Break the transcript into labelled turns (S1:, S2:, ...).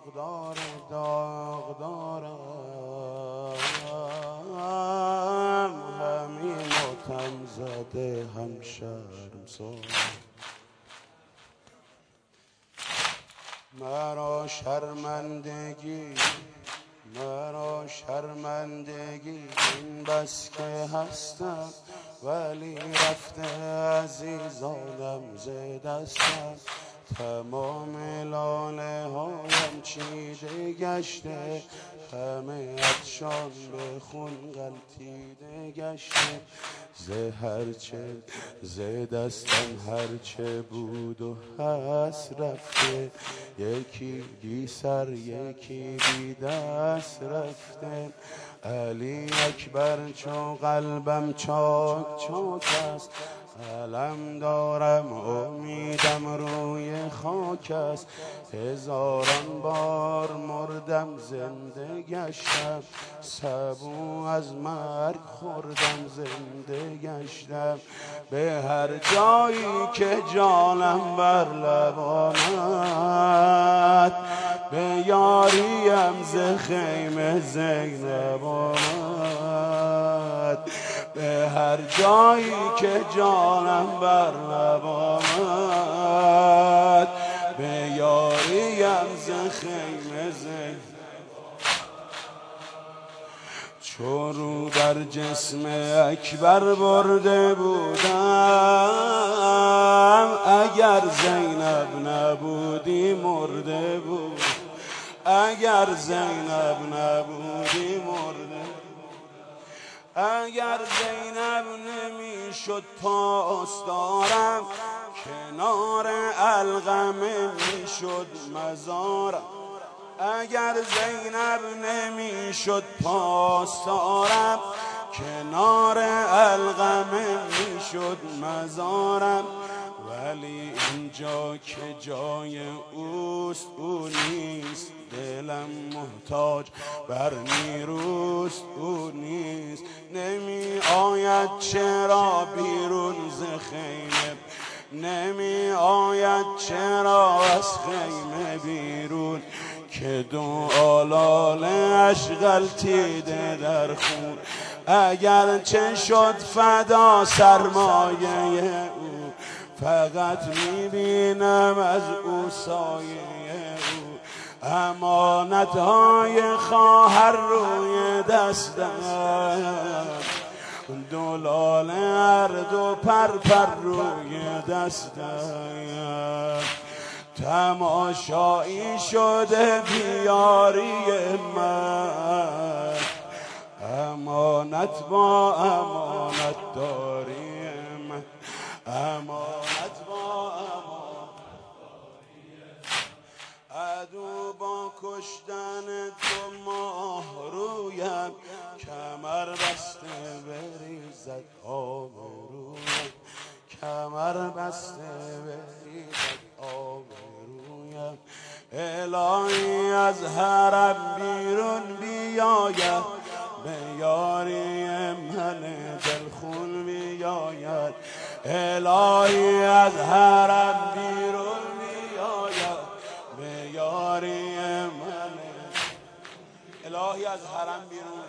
S1: دارم همین ماتم زده هم شرمسار مرا شرمندگی این بس که هستم ولی رفته عزیزانم ز دستم تمام لاله هایم چیده گشته همه عطشان به خون غلطیده گشته ز دستم هرچه بود و هست رفته یکی بی سر یکی بی دست رفته علی اکبر چو قلبم چاک چاک است علم دارم امیدم روی خاک است هزاران بار مردم زنده گشتم سبو از مرگ خوردم زنده گشتم به هر جایی که جانم بر لب آمد به یاریم ز خیمه زینب آمد به هر جایی که جانم بر لب آمد به یاریم ز خیمه زینب چو رو بر جسم اکبر برده بودم اگر زینب نبودی مرده بود اگر زینب نبودی مرده اگر زینب نمیشد پاسدارم کنار علقمه میشد مزارم اگر زینب نمیشد پاسدارم کنار علقمه میشد مزارم ولی اینجا که جای اوست او نیست دلم محتاج بر نیروست او نیست نمی آید چرا بیرون ز خیمه نمی آید چرا از خیمه بیرون که دو آلاله اش غلطیده در خون اگر چه شد فدا سرمایه او فقط میبینم از او سایه او امانتهای خواهر روی دستم دلاله هر دو پر روی دستم تماشایی شده بیاری من امانت با امانت داری من امانت با امانت داری عدو با کشتن تو ماه رویم کمر بسته بریزد آب رویم کمر بسته بریزد آب رویم الهی از حرم بیرون بیاید به یاری من دلخون بیاید الهی از حرم بیرون بیاید به یاری من الهی از حرم بیرون